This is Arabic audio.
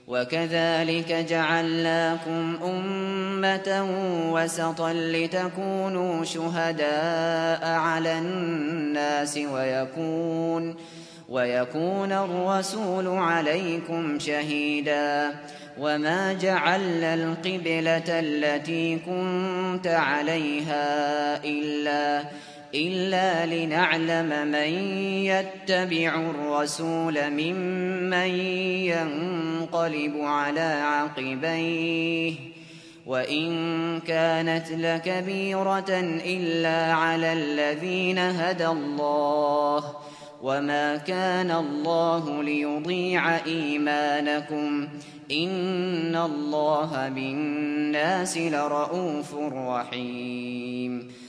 وكذلك جعلناكم أمة وسطا لتكونوا شهداء على الناس ويكون الرسول عليكم شهيدا وما جعلنا القبلة التي كنت عليها إلا لنعلم من يتبع الرسول ممن ينقلب على عقبيه وإن كانت لكبيرة إلا على الذين هدى الله وما كان الله ليضيع إيمانكم إن الله بالناس لرءوف رحيم